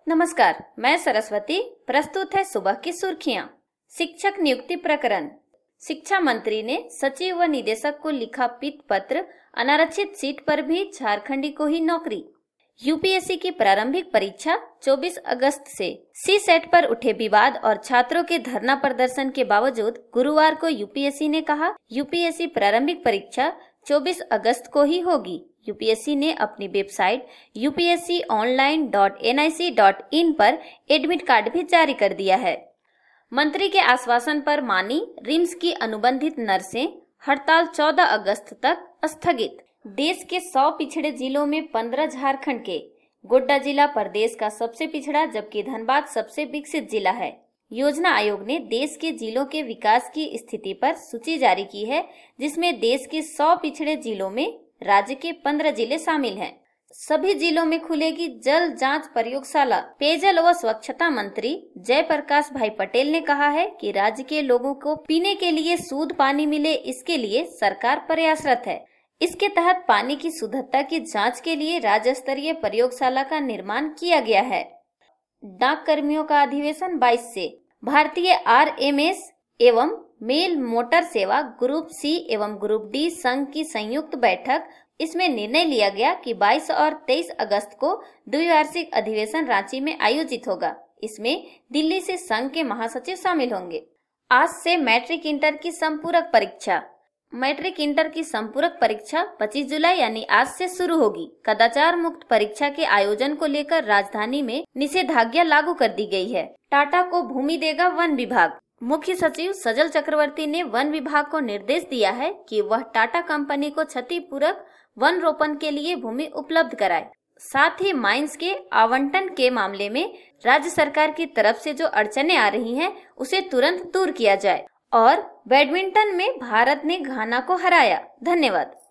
नमस्कार, मैं सरस्वती। प्रस्तुत है सुबह की सुर्खियां। शिक्षक नियुक्ति प्रकरण। शिक्षा मंत्री ने सचिव व निदेशक को लिखा पीत पत्र। अनारक्षित सीट पर भी झारखंडी को ही नौकरी। यूपीएससी की प्रारंभिक परीक्षा 24 अगस्त से। सी सेट पर उठे विवाद और छात्रों के धरना प्रदर्शन के बावजूद गुरुवार को यूपीएससी ने कहा, यूपीएससी प्रारंभिक परीक्षा 24 अगस्त को ही होगी। यूपीएससी ने अपनी वेबसाइट upsconline.nic.in पर एडमिट कार्ड भी जारी कर दिया है। मंत्री के आश्वासन पर मानी रिम्स की अनुबंधित नर्सें। हड़ताल 14 अगस्त तक स्थगित। देश के 100 पिछड़े जिलों में 15 झारखंड के। गोड्डा जिला प्रदेश का सबसे पिछड़ा जबकि धनबाद सबसे विकसित जिला है। योजना आयोग ने देश के जिलों के विकास की स्थिति पर सूची जारी की है, जिसमें देश के 100 पिछड़े जिलों में राज्य के 15 जिले शामिल हैं। सभी जिलों में खुलेगी जल जांच प्रयोगशाला। पेयजल व स्वच्छता मंत्री जय प्रकाश भाई पटेल ने कहा है कि राज्य के लोगों को पीने के लिए शुद्ध पानी मिले, इसके लिए सरकार प्रयासरत है। इसके तहत पानी की शुद्धता की जांच के लिए राज्य स्तरीय प्रयोगशाला का निर्माण किया गया है। डाक कर्मियों का अधिवेशन 22 से। भारतीय आरएमएस एवं मेल मोटर सेवा ग्रुप सी एवं ग्रुप डी संघ की संयुक्त बैठक। इसमें निर्णय लिया गया कि 22 और 23 अगस्त को द्विवार्षिक अधिवेशन रांची में आयोजित होगा। इसमें दिल्ली से संघ के महासचिव शामिल होंगे। आज से मैट्रिक इंटर की संपूरक परीक्षा। मैट्रिक इंटर की संपूरक परीक्षा 25 जुलाई यानी आज से शुरू होगी। कदाचार मुक्त परीक्षा के आयोजन को लेकर राजधानी में निषेधाज्ञा लागू कर दी गई है। टाटा को भूमि देगा वन विभाग। मुख्य सचिव सजल चक्रवर्ती ने वन विभाग को निर्देश दिया है कि वह टाटा कंपनी को क्षतिपूरक वन रोपण के लिए भूमि उपलब्ध कराए। साथ ही माइंस के आवंटन के मामले में राज्य सरकार की तरफ से जो अड़चनें आ रही हैं, उसे तुरंत दूर किया जाए। और बैडमिंटन में भारत ने घाना को हराया। धन्यवाद।